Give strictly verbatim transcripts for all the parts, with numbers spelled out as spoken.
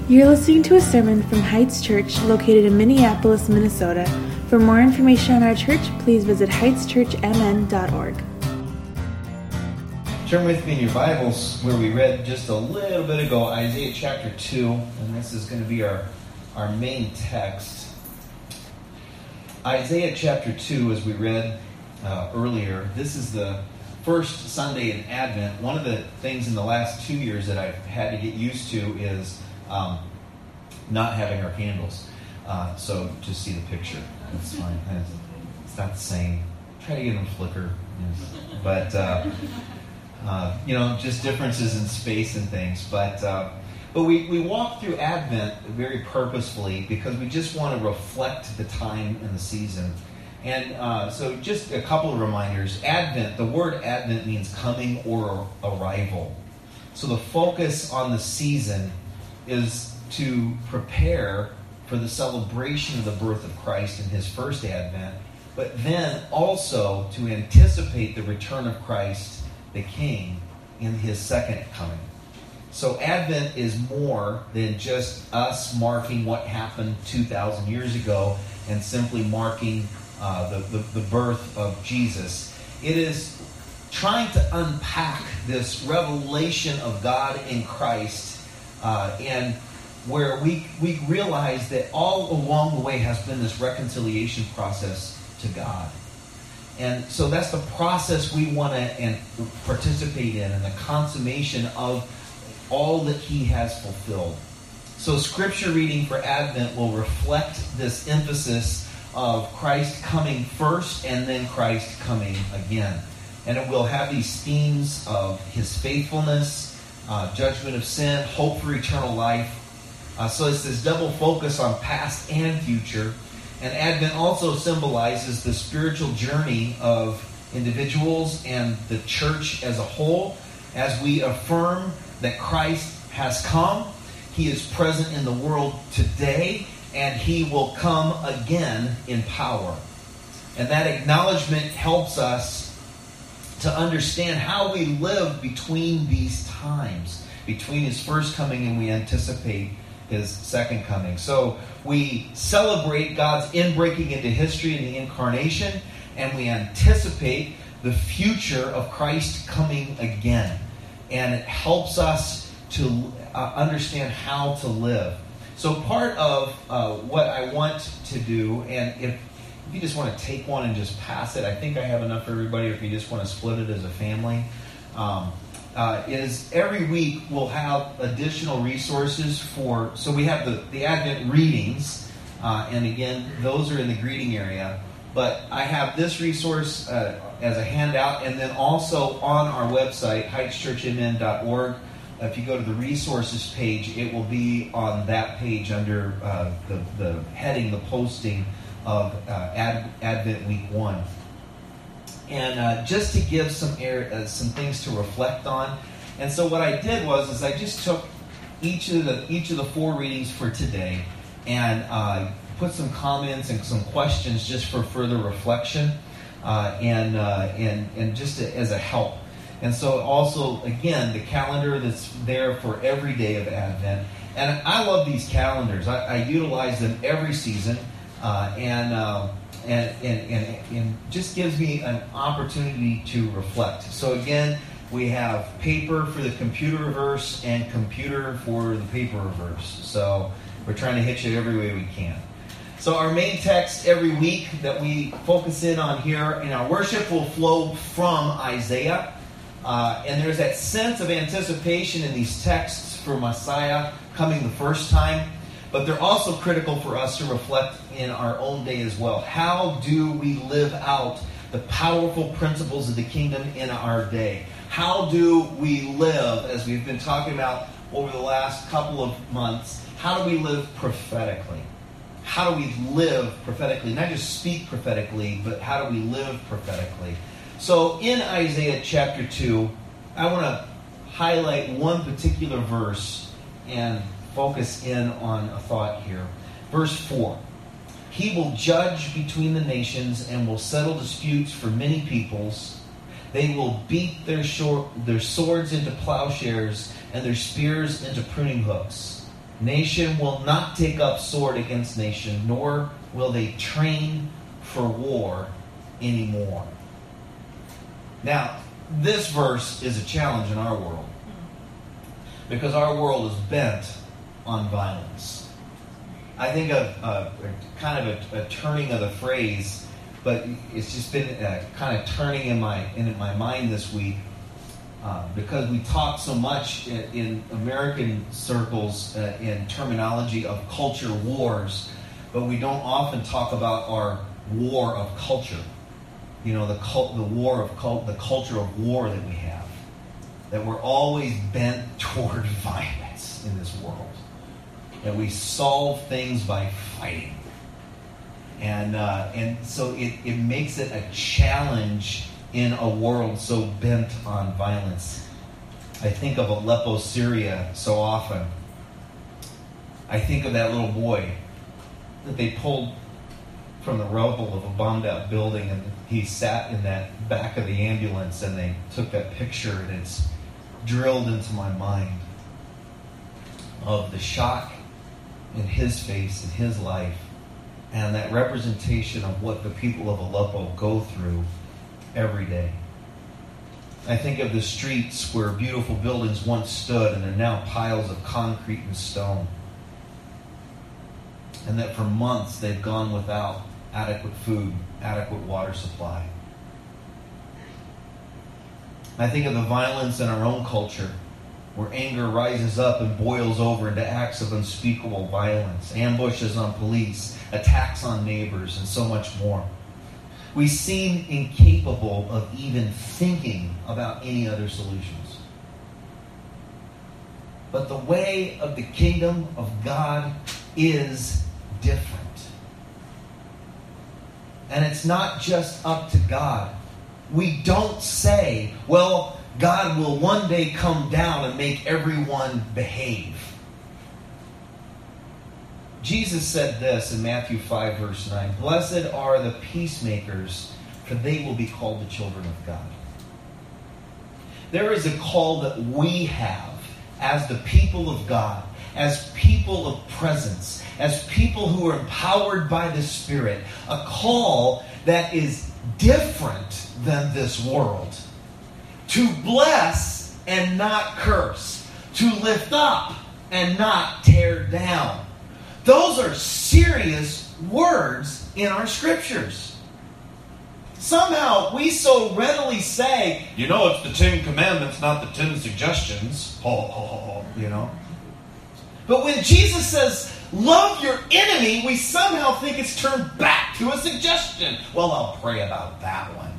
You're listening to a sermon from Heights Church located in Minneapolis, Minnesota. For more information on our church, please visit heights church m n dot org. Turn with me in your Bibles where we read just a little bit ago, Isaiah chapter two, and this is going to be our, our main text. Isaiah chapter two, as we read uh, earlier, this is the first Sunday in Advent. One of the things in the last two years that I've had to get used to is um, not having our candles. Uh, so just see the picture. That's fine. It's not the same. Try to get them to flicker. But, uh, uh, you know, just differences in space and things. But uh, but we, we walk through Advent very purposefully because we just want to reflect the time and the season. And uh, so just a couple of reminders. Advent, the word Advent means coming or arrival. So the focus on the season is to prepare for the celebration of the birth of Christ in his first Advent, but then also to anticipate the return of Christ, the King, in his second coming. So Advent is more than just us marking what happened two thousand years ago and simply marking uh, the, the, the birth of Jesus. It is trying to unpack this revelation of God in Christ uh, and where we, we realize that all along the way has been this reconciliation process to God. And so that's the process we want to and participate in, and the consummation of all that he has fulfilled. So scripture reading for Advent will reflect this emphasis of Christ coming first and then Christ coming again. And it will have these themes of his faithfulness, uh, judgment of sin, hope for eternal life. Uh, so it's this double focus on past and future. And Advent also symbolizes the spiritual journey of individuals and the church as a whole as we affirm that Christ has come. He is present in the world today, and he will come again in power. And that acknowledgement helps us to understand how we live between these times, between his first coming and we anticipate his second coming. So we celebrate God's inbreaking into history in the incarnation, and we anticipate the future of Christ coming again. And it helps us to uh, understand how to live. So part of uh, what I want to do, and if, if you just want to take one and just pass it, I think I have enough for everybody, or if you just want to split it as a family, um, Uh, is every week we'll have additional resources for, so we have the, the Advent readings, uh, and again, those are in the greeting area, but I have this resource uh, as a handout, and then also on our website, heights church m n dot org, if you go to the resources page, it will be on that page under uh, the, the heading, the posting of uh, Ad, Advent Week one. And uh, just to give some air, uh, some things to reflect on. And so what I did was, is I just took each of the each of the four readings for today and uh, put some comments and some questions just for further reflection uh, and uh, and and just to, as a help. And so also again the calendar that's there for every day of Advent. And I love these calendars. I, I utilize them every season, uh, and. Uh, And, and, and, and just gives me an opportunity to reflect. So again, we have paper for the computer reverse and computer for the paper reverse. So we're trying to hit you every way we can. So our main text every week that we focus in on here in our worship will flow from Isaiah. Uh, and there's that sense of anticipation in these texts for Messiah coming the first time. But they're also critical for us to reflect in our own day as well. How do we live out the powerful principles of the kingdom in our day? How do we live, as we've been talking about over the last couple of months, how do we live prophetically? How do we live prophetically? Not just speak prophetically, but how do we live prophetically? So in Isaiah chapter two, I want to highlight one particular verse and focus in on a thought here. Verse four. He will judge between the nations and will settle disputes for many peoples. They will beat their, short, their swords into plowshares and their spears into pruning hooks. Nation will not take up sword against nation, nor will they train for war anymore. Now, this verse is a challenge in our world, because our world is bent on violence. I think of uh, kind of a, a turning of the phrase, but it's just been uh, kind of turning in my in my mind this week, uh, because we talk so much in, in American circles uh, in terminology of culture wars, but we don't often talk about our war of culture. You know, the cult, the war of cult, the culture of war that we have. That we're always bent toward violence in this world. That we solve things by fighting. And uh, and so it, it makes it a challenge in a world so bent on violence. I think of Aleppo, Syria so often. I think of that little boy that they pulled from the rubble of a bombed out building, and he sat in that back of the ambulance, and they took that picture, and it's drilled into my mind of the shock in his face, in his life, and that representation of what the people of Aleppo go through every day. I think of the streets where beautiful buildings once stood, and are now piles of concrete and stone. And that for months they've gone without adequate food, adequate water supply. I think of the violence in our own culture, where anger rises up and boils over into acts of unspeakable violence, ambushes on police, attacks on neighbors, and so much more. We seem incapable of even thinking about any other solutions. But the way of the kingdom of God is different. And it's not just up to God. We don't say, well, God will one day come down and make everyone behave. Jesus said this in Matthew five, verse nine, "Blessed are the peacemakers, for they will be called the children of God." There is a call that we have as the people of God, as people of presence, as people who are empowered by the Spirit, a call that is different than this world. To bless and not curse. To lift up and not tear down. Those are serious words in our scriptures. Somehow we so readily say, you know, it's the Ten Commandments, not the Ten Suggestions. Oh, oh, oh, you know. But when Jesus says, love your enemy, we somehow think it's turned back to a suggestion. Well, I'll pray about that one.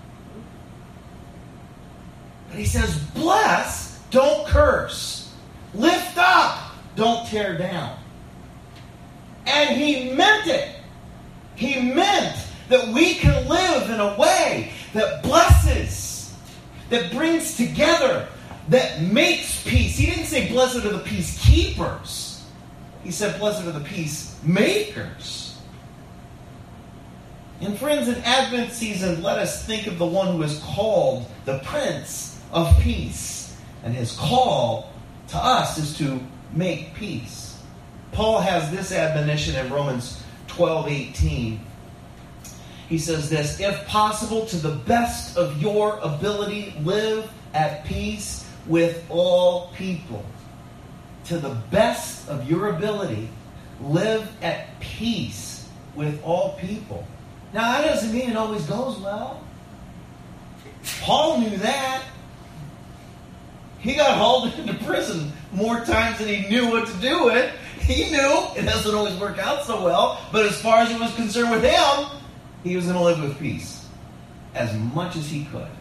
But he says, bless, don't curse. Lift up, don't tear down. And he meant it. He meant that we can live in a way that blesses, that brings together, that makes peace. He didn't say blessed are the peacekeepers. He said blessed are the peacemakers. And friends, in Advent season, let us think of the one who is called the Prince of Peace. And his call to us is to make peace. Paul has this admonition in Romans twelve eighteen. He says this, if possible, to the best of your ability, live at peace with all people. To the best of your ability, live at peace with all people. Now, that doesn't mean it always goes well. Paul knew that. He got hauled into prison more times than he knew what to do with. He knew it doesn't always work out so well, but as far as he was concerned with him, he was going to live with peace as much as he could.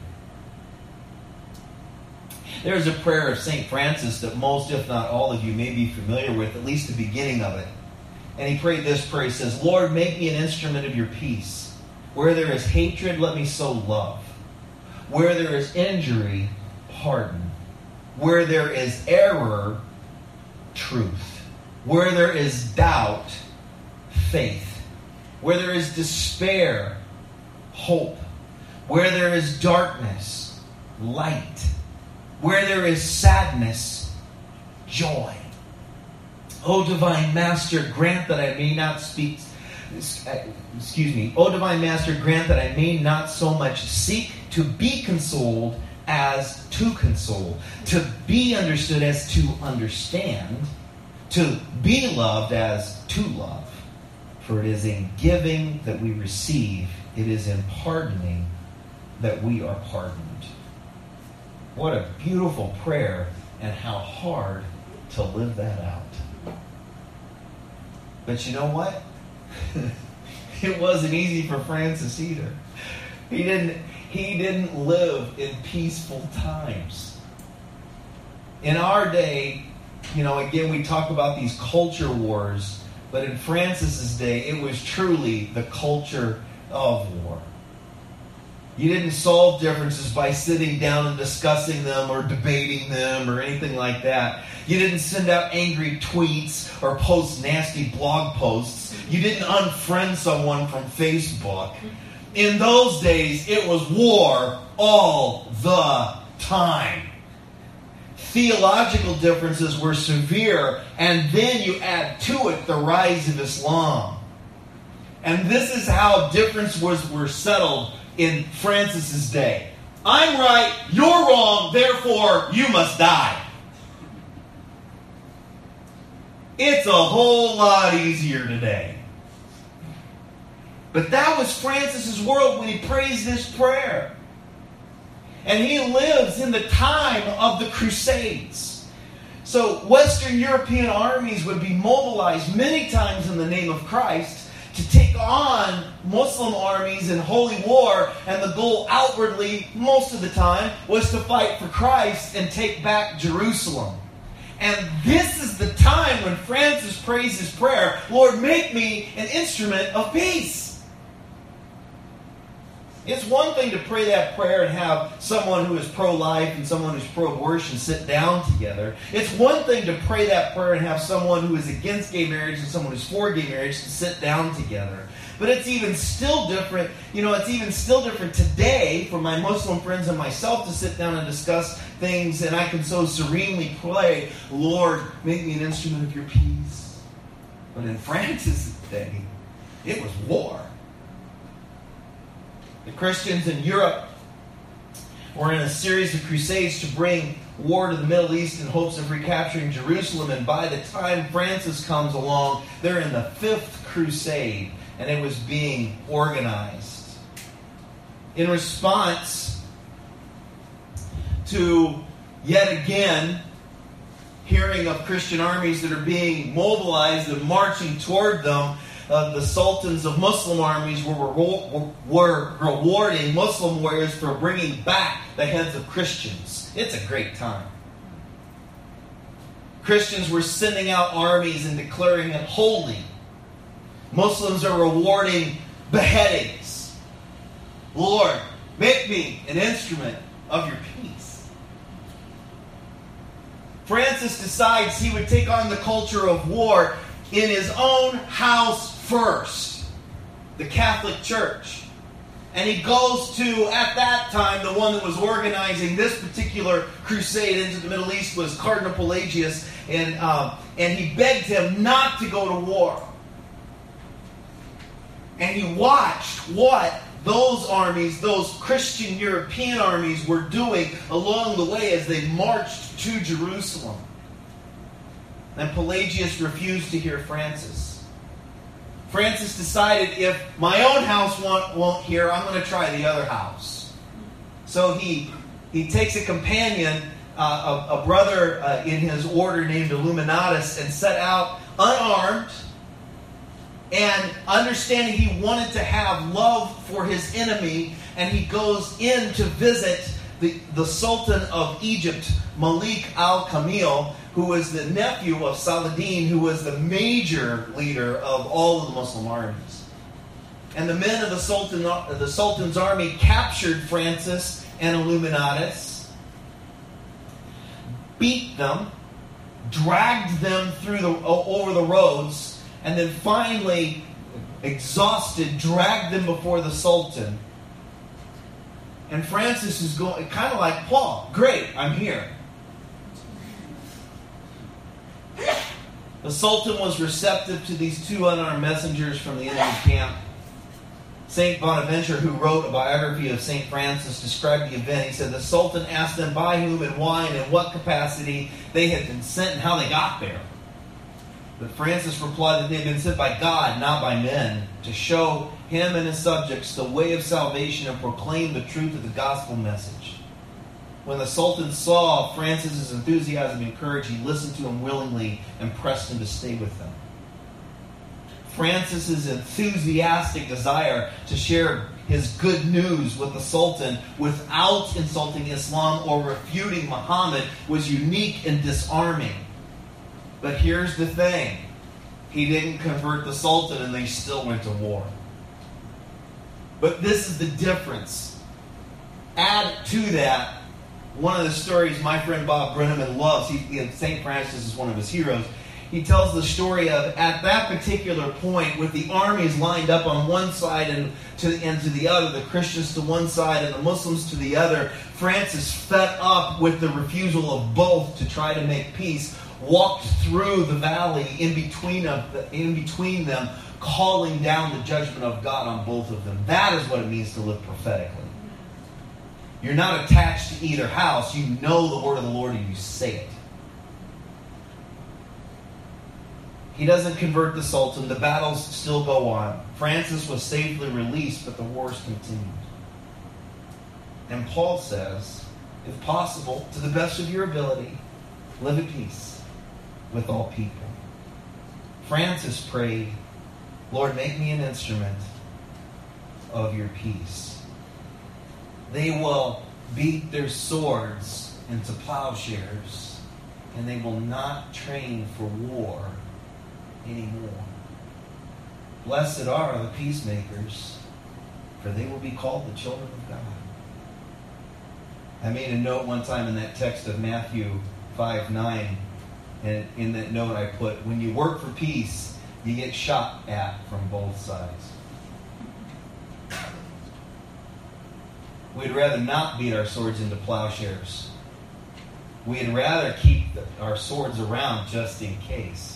There's a prayer of Saint Francis that most, if not all of you, may be familiar with, at least the beginning of it. And he prayed this prayer. He says, Lord, make me an instrument of your peace. Where there is hatred, let me sow love. Where there is injury, pardon. Where there is error, truth. Where there is doubt, faith. Where there is despair, hope. Where there is darkness, light. Where there is sadness, joy. O divine master, grant that I may not speak, excuse me, O divine master, grant that I may not so much seek to be consoled as to console, to be understood as to understand, to be loved as to love. For it is in giving that we receive, it is in pardoning that we are pardoned. What a beautiful prayer, and how hard to live that out. But you know what? It wasn't easy for Francis either. He didn't, he didn't live in peaceful times. In our day, you know, again, we talk about these culture wars, but in Francis's day, it was truly the culture of war. You didn't solve differences by sitting down and discussing them or debating them or anything like that. You didn't send out angry tweets or post nasty blog posts. You didn't unfriend someone from Facebook. In those days, it was war all the time. Theological differences were severe, and then you add to it the rise of Islam. And this is how differences was, were settled in Francis's day. I'm right, you're wrong, therefore you must die. It's a whole lot easier today. But that was Francis's world when he prays this prayer. And he lives in the time of the Crusades. So Western European armies would be mobilized many times in the name of Christ to take on Muslim armies in holy war, and the goal outwardly, most of the time, was to fight for Christ and take back Jerusalem. And this is the time when Francis prays his prayer, Lord, make me an instrument of peace. It's one thing to pray that prayer and have someone who is pro-life and someone who's pro-abortion sit down together. It's one thing to pray that prayer and have someone who is against gay marriage and someone who's for gay marriage to sit down together. But it's even still different, you know, it's even still different today for my Muslim friends and myself to sit down and discuss things, and I can so serenely pray, Lord, make me an instrument of your peace. But in Francis' day, it was war. The Christians in Europe were in a series of crusades to bring war to the Middle East in hopes of recapturing Jerusalem. And by the time Francis comes along, they're in the fifth crusade, and it was being organized. In response to, yet again, hearing of Christian armies that are being mobilized and marching toward them, Uh, the sultans of Muslim armies were, were, were rewarding Muslim warriors for bringing back the heads of Christians. It's a great time. Christians were sending out armies and declaring it holy. Muslims are rewarding beheadings. Lord, make me an instrument of your peace. Francis decides he would take on the culture of war in his own house first, the Catholic Church. And he goes to, at that time, the one that was organizing this particular crusade into the Middle East was Cardinal Pelagius, and, um, and he begged him not to go to war. And he watched what those armies, those Christian European armies, were doing along the way as they marched to Jerusalem. And Pelagius refused to hear Francis. Francis decided, if my own house won't, won't hear, I'm going to try the other house. So he he takes a companion, uh, a, a brother uh, in his order named Illuminatus, and set out unarmed, and understanding he wanted to have love for his enemy, and he goes in to visit the, the Sultan of Egypt, Malik al-Kamil, who was the nephew of Saladin, who was the major leader of all of the Muslim armies. And the men of the Sultan, the Sultan's army captured Francis and Illuminatus, beat them, dragged them through the over the roads, and then finally, exhausted, dragged them before the Sultan. And Francis is going, kind of like Paul, great, I'm here. The Sultan was receptive to these two unarmed messengers from the enemy camp. Saint Bonaventure, who wrote a biography of Saint Francis, described the event. He said, the Sultan asked them by whom and why and in what capacity they had been sent and how they got there. But Francis replied that they had been sent by God, not by men, to show him and his subjects the way of salvation and proclaim the truth of the gospel message. When the Sultan saw Francis's enthusiasm and courage, he listened to him willingly and pressed him to stay with them. Francis's enthusiastic desire to share his good news with the Sultan without insulting Islam or refuting Muhammad was unique and disarming. But here's the thing. He didn't convert the Sultan and they still went to war. But this is the difference. Add to that one of the stories my friend Bob Brenneman loves. He, Saint Francis is one of his heroes. He tells the story of, at that particular point, with the armies lined up on one side and to, and to the other, the Christians to one side and the Muslims to the other, Francis, fed up with the refusal of both to try to make peace, walked through the valley in between, of the, in between them, calling down the judgment of God on both of them. That is what it means to live prophetically. You're not attached to either house. You know the word of the Lord and you say it. He doesn't convert the Sultan. The battles still go on. Francis was safely released, but the wars continued. And Paul says, if possible, to the best of your ability, live at peace with all people. Francis prayed, Lord, make me an instrument of your peace. They will beat their swords into plowshares, and they will not train for war anymore. Blessed are the peacemakers, for they will be called the children of God. I made a note one time in that text of Matthew five nine, and in that note I put, when you work for peace, you get shot at from both sides. We'd rather not beat our swords into plowshares. We'd rather keep the, our swords around just in case.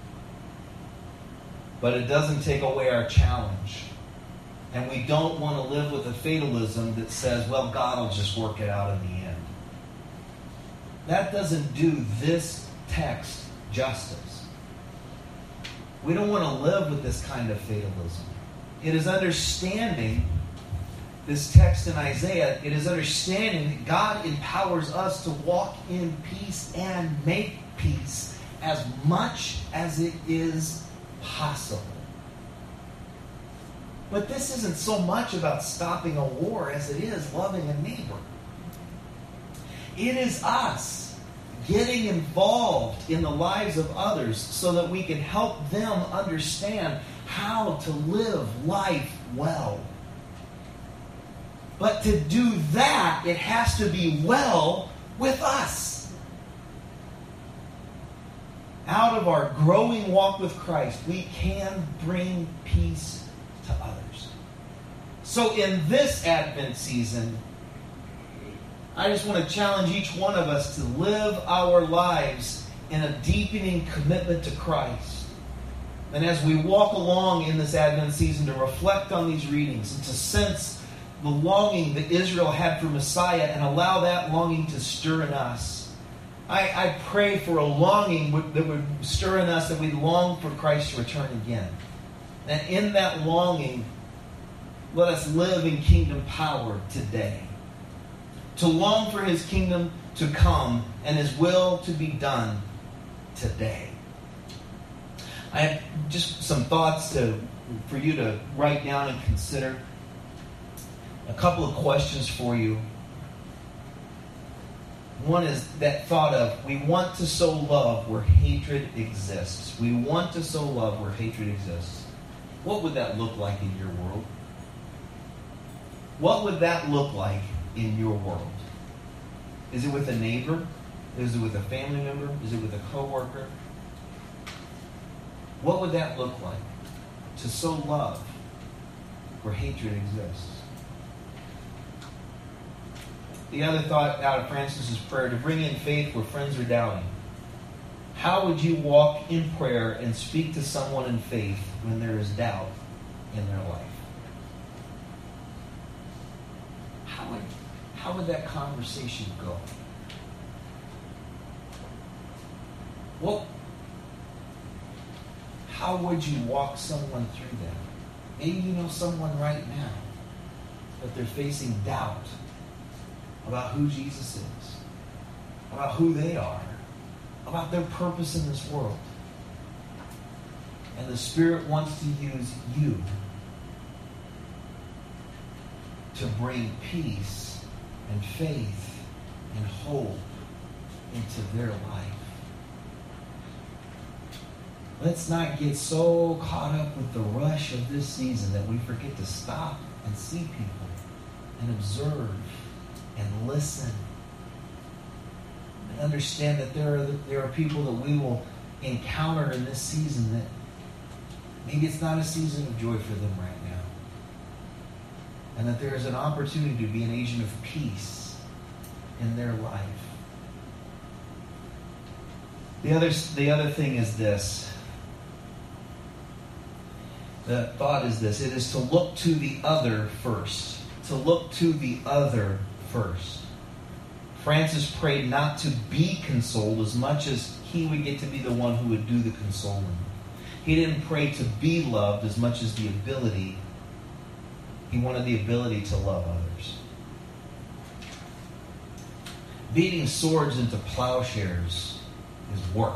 But it doesn't take away our challenge. And we don't want to live with a fatalism that says, well, God will just work it out in the end. That doesn't do this text justice. We don't want to live with this kind of fatalism. It is understanding this text in Isaiah. It is understanding that God empowers us to walk in peace and make peace as much as it is possible. But this isn't so much about stopping a war as it is loving a neighbor. It is us getting involved in the lives of others so that we can help them understand how to live life well. But to do that, it has to be well with us. Out of our growing walk with Christ, we can bring peace to others. So in this Advent season, I just want to challenge each one of us to live our lives in a deepening commitment to Christ. And as we walk along in this Advent season, to reflect on these readings and to sense the longing that Israel had for Messiah and allow that longing to stir in us. I, I pray for a longing that would stir in us, that we long for Christ to return again. And in that longing, let us live in kingdom power today. To long for His kingdom to come and His will to be done today. I have just some thoughts to, for you to write down and consider. A couple of questions for you. One is that thought of, we want to sow love where hatred exists. We want to sow love where hatred exists. What would that look like in your world? What would that look like in your world? Is it with a neighbor? Is it with a family member? Is it with a coworker? What would that look like? To sow love where hatred exists. The other thought out of Francis's prayer, to bring in faith where friends are doubting. How would you walk in prayer and speak to someone in faith when there is doubt in their life? How would, how would that conversation go? Well, how would you walk someone through that? Maybe you know someone right now that they're facing doubt about who Jesus is, about who they are, about their purpose in this world. And the Spirit wants to use you to bring peace and faith and hope into their life. Let's not get so caught up with the rush of this season that we forget to stop and see people and observe and listen and understand that there are there are people that we will encounter in this season that maybe it's not a season of joy for them right now, and that there is an opportunity to be an agent of peace in their life. The other the other thing is this. The thought is this. It is to look to the other first. To look to the other first. Francis prayed not to be consoled as much as he would get to be the one who would do the consoling. He didn't pray to be loved as much as the ability. He wanted the ability to love others. Beating swords into plowshares is work.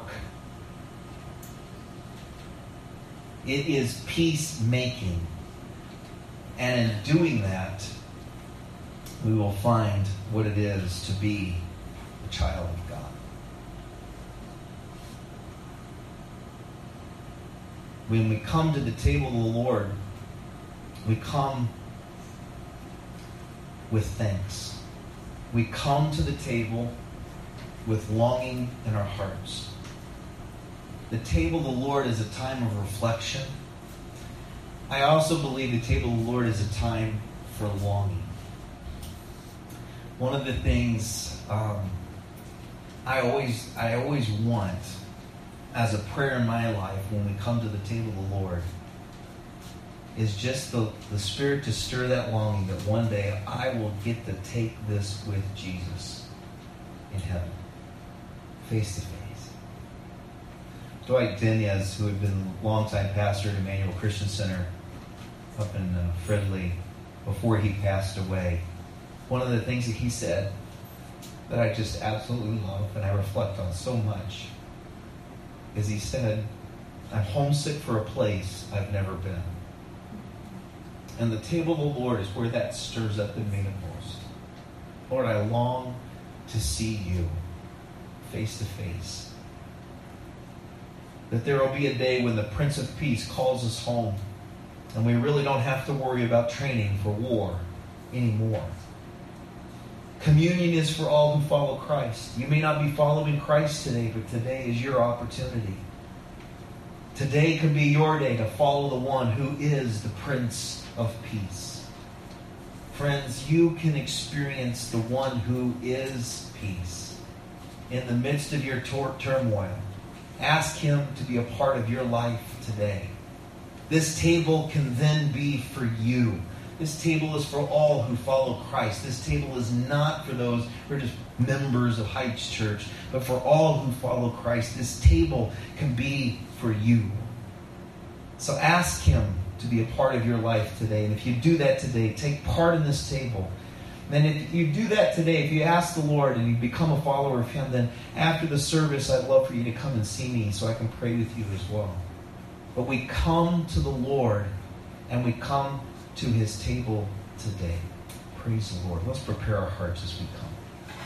It is peacemaking. And in doing that, we will find what it is to be a child of God. When we come to the table of the Lord, we come with thanks. We come to the table with longing in our hearts. The table of the Lord is a time of reflection. I also believe the table of the Lord is a time for longing. One of the things um, I always I always want as a prayer in my life when we come to the table of the Lord is just the, the Spirit to stir that longing that one day I will get to take this with Jesus in heaven, face to face. Dwight Dinez, who had been a longtime pastor at Emmanuel Christian Center up in uh, Fridley before he passed away, one of the things that he said that I just absolutely love and I reflect on so much is he said, I'm homesick for a place I've never been. And the table of the Lord is where that stirs up in me the most. Lord, I long to see you face to face. That there will be a day when the Prince of Peace calls us home and we really don't have to worry about training for war anymore. Communion is for all who follow Christ. You may not be following Christ today, but today is your opportunity. Today could be your day to follow the one who is the Prince of Peace. Friends, you can experience the one who is peace in the midst of your tor- turmoil. Ask him to be a part of your life today. This table can then be for you. This table is for all who follow Christ. This table is not for those who are just members of Heights Church, but for all who follow Christ. This table can be for you. So ask him to be a part of your life today. And if you do that today, take part in this table. And if you do that today, if you ask the Lord and you become a follower of him, then after the service, I'd love for you to come and see me so I can pray with you as well. But we come to the Lord and we come to his table today. Praise the Lord. Let's prepare our hearts as we come.